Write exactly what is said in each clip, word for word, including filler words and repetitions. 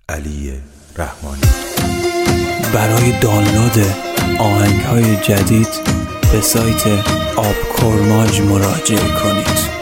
علی رحمانی. برای دانلود آهنگ‌های جدید به سایت آبکرماج مراجعه کنید.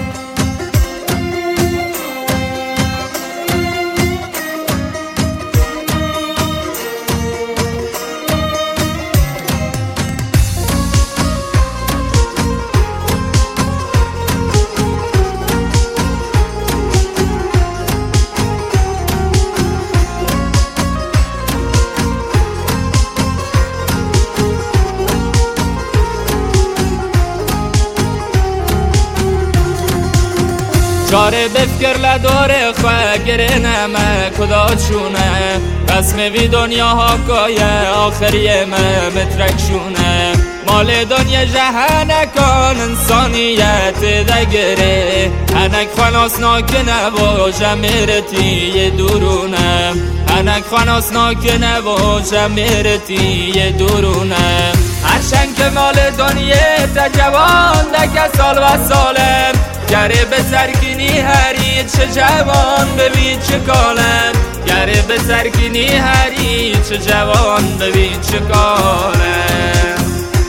چاره بفکر لداره خواه گره نمه کدا چونه رسم وی دنیا ها گایه آخریه مه مترکشونه مال دنیا جهنکان انسانیت دگره هنک خناس ناکنه و جمیرتی درونه هنک خناس ناکنه و جمیرتی درونه هرچند که مال دنیا تجوان دکه سال و سالم گره به سرکینی هری چه جوان ببین چه کالم گره به سرکینی هری چه جوان ببین چه کالم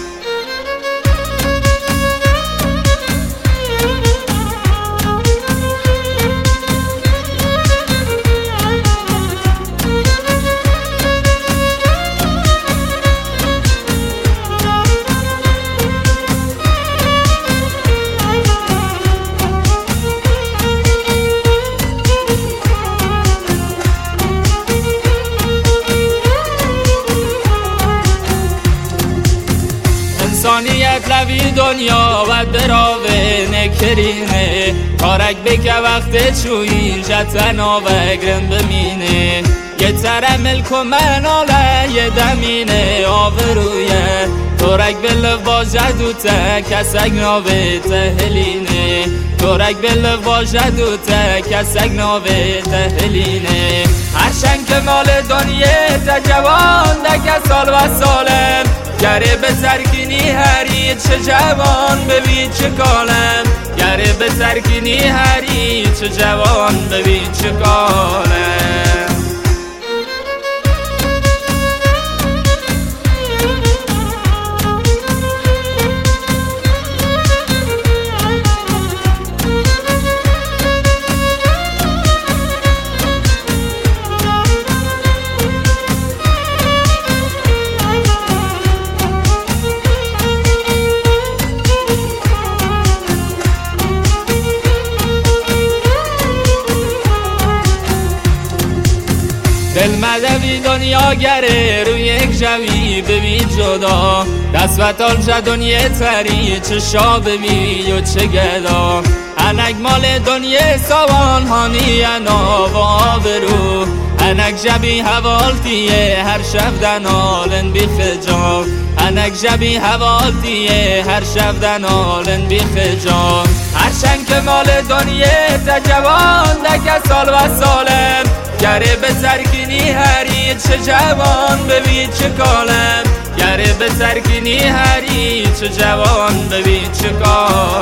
انسانیت لوی دنیا و دراوه نکرینه کارک بکه وقت چوین جتنا و گرم بمینه یه تره ملک و مناله یه دمینه آورویه تورک بلو باجد و ته کسک ناوه تهلینه تورک بلو باجد و ته کسک ناوه تهلینه هرچند که مال دنیا تجوان دکه سال و سالم گره به سرکینی هری چه جوان ببین چه کالم گره به سرکینی هری چه جوان ببین چه کالم دل مدوی دنیا گره روی یک جوی ببین جدا دست و تال جا دنیا تری چه شا ببین و چه گدا هنک مال دنیا سوان هانی انا و آبرو هنک جبی حوالتیه هر شب دنالن بی خجام هنک جبی حوالتیه هر شب دنالن بی خجام هرچند که مال دنیا تجوان دکه سال و سالم گره به سرکینی هری چه جوان ببین چه کالم گره به سرکینی هری چه جوان ببین چه کالم